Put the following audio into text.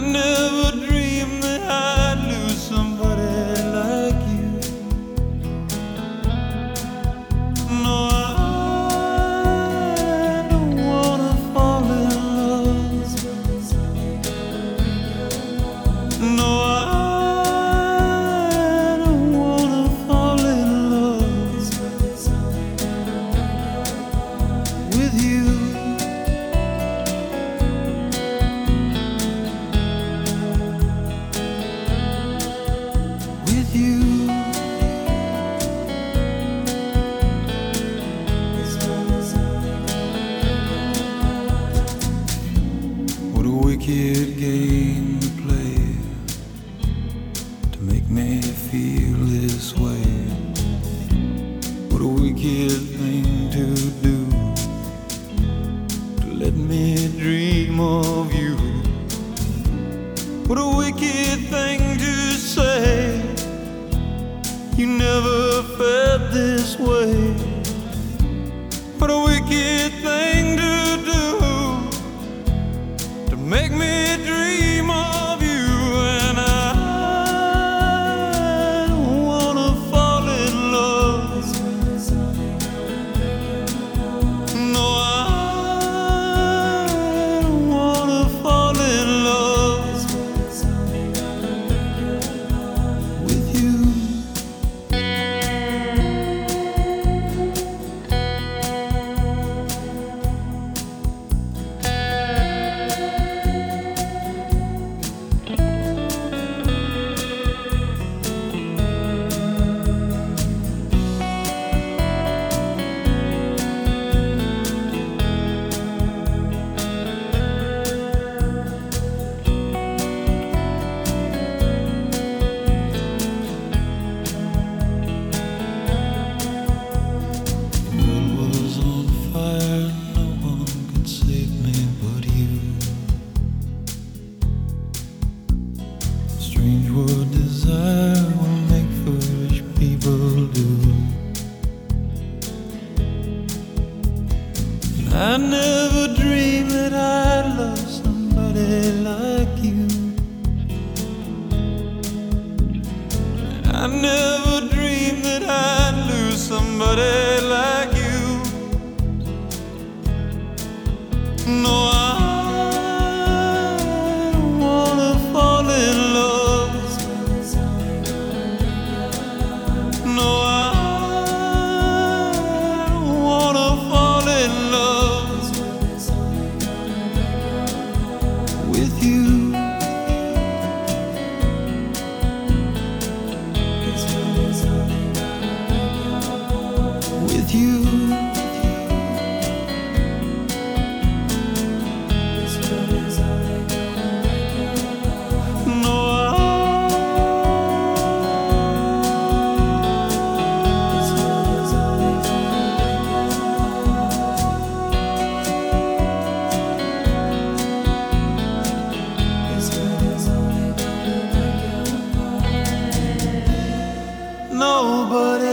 never dreamed that I'd lose somebody like you. No, I don't wanna fall in love. No, I don't wanna fall in love with you. What a wicked game to play to make me feel this way. What a wicked thing to do to let me dream of you. What a wicked thing to say. You never felt this way. What a wicked thing to do to make me dream of you. And I don't wanna fall in love. No, I don't wanna fall in love with you. Strange what desire will make foolish people do. I never dreamed that I'd love somebody like you. I never dreamed that I'd lose somebody like you. No, I don't wanna fall in love. No, I don't wanna fall in love with you. With you. Nobody